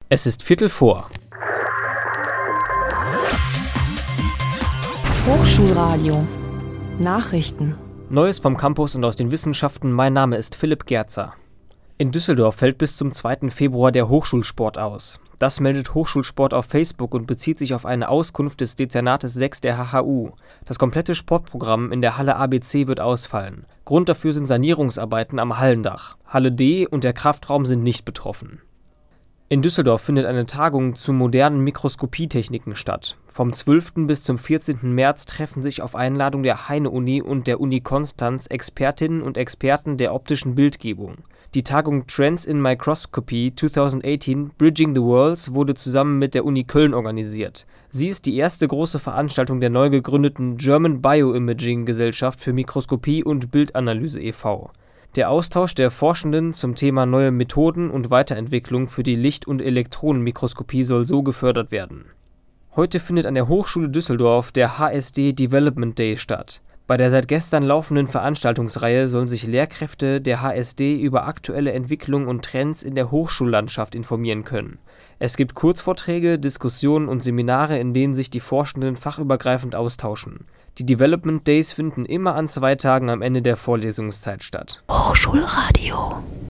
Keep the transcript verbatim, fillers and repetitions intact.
Es ist Viertel vor. Hochschulradio Nachrichten. Neues vom Campus und aus den Wissenschaften. Mein Name ist Philipp Gerzer. In Düsseldorf fällt bis zum zweiten Februar der Hochschulsport aus. Das meldet Hochschulsport auf Facebook und bezieht sich auf eine Auskunft des Dezernates sechs der H H U. Das komplette Sportprogramm in der Halle A B C wird ausfallen. Grund dafür sind Sanierungsarbeiten am Hallendach. Halle D und der Kraftraum sind nicht betroffen. In Düsseldorf findet eine Tagung zu modernen Mikroskopietechniken statt. Vom zwölften bis zum vierzehnten März treffen sich auf Einladung der Heine-Uni und der Uni Konstanz Expertinnen und Experten der optischen Bildgebung. Die Tagung Trends in Microscopy zwanzig achtzehn Bridging the Worlds wurde zusammen mit der Uni Köln organisiert. Sie ist die erste große Veranstaltung der neu gegründeten German Bioimaging Gesellschaft für Mikroskopie und Bildanalyse e V Der Austausch der Forschenden zum Thema neue Methoden und Weiterentwicklung für die Licht- und Elektronenmikroskopie soll so gefördert werden. Heute findet an der Hochschule Düsseldorf der H S D Development Day statt. Bei der seit gestern laufenden Veranstaltungsreihe sollen sich Lehrkräfte der H S D über aktuelle Entwicklungen und Trends in der Hochschullandschaft informieren können. Es gibt Kurzvorträge, Diskussionen und Seminare, in denen sich die Forschenden fachübergreifend austauschen. Die Development Days finden immer an zwei Tagen am Ende der Vorlesungszeit statt. Hochschulradio